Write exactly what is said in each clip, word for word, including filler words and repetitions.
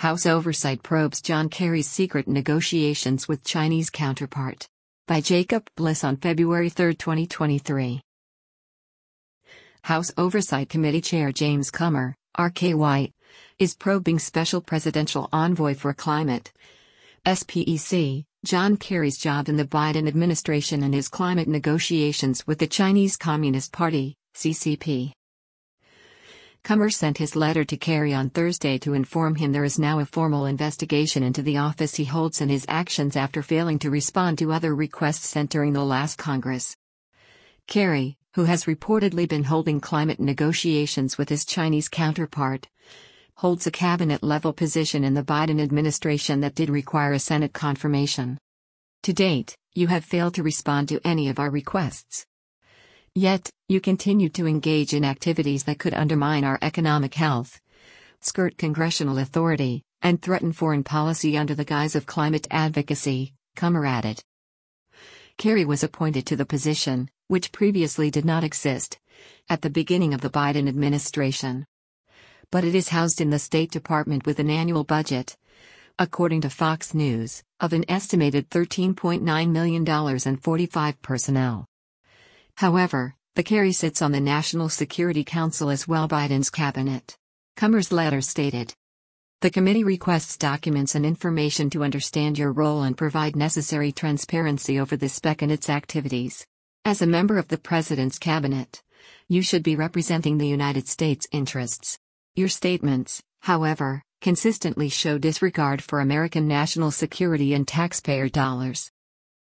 House Oversight probes John Kerry's secret negotiations with Chinese counterpart. By Jacob Bliss on February third, twenty twenty-three. House Oversight Committee Chair James Comer, R K Y, is probing Special Presidential Envoy for Climate, S P E C, John Kerry's job in the Biden administration and his climate negotiations with the Chinese Communist Party, C C P. Comer sent his letter to Kerry on Thursday to inform him there is now a formal investigation into the office he holds and his actions after failing to respond to other requests sent during the last Congress. Kerry, who has reportedly been holding climate negotiations with his Chinese counterpart, holds a cabinet-level position in the Biden administration that did require a Senate confirmation. To date, you have failed to respond to any of our requests. Yet, you continue to engage in activities that could undermine our economic health, skirt congressional authority, and threaten foreign policy under the guise of climate advocacy, Comer added. Kerry was appointed to the position, which previously did not exist, at the beginning of the Biden administration. But it is housed in the State Department with an annual budget, according to Fox News, of an estimated thirteen point nine million dollars and forty-five personnel. However, the Kerry sits on the National Security Council as well Biden's cabinet. Comer's letter stated, "The committee requests documents and information to understand your role and provide necessary transparency over the S P E C and its activities. As a member of the President's cabinet, you should be representing the United States' interests. Your statements, however, consistently show disregard for American national security and taxpayer dollars."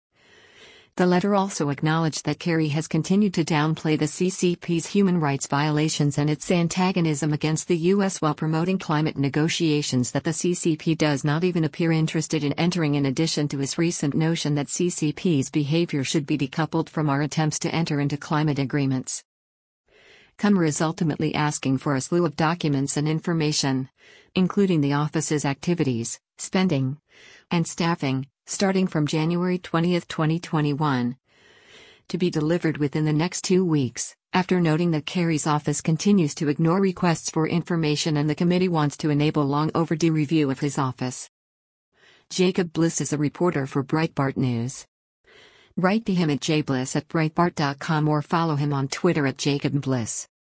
The letter also acknowledged that Kerry has continued to downplay the C C P's human rights violations and its antagonism against the U S while promoting climate negotiations that the C C P does not even appear interested in entering, in addition to his recent notion that C C P's behavior should be decoupled from our attempts to enter into climate agreements. Comer is ultimately asking for a slew of documents and information, including the office's activities, spending, and staffing, starting from January twentieth, twenty twenty-one, to be delivered within the next two weeks, after noting that Kerry's office continues to ignore requests for information and the committee wants to enable long overdue review of his office. Jacob Bliss is a reporter for Breitbart News. Write to him at jbliss at breitbart dot com or follow him on Twitter at Jacob Bliss.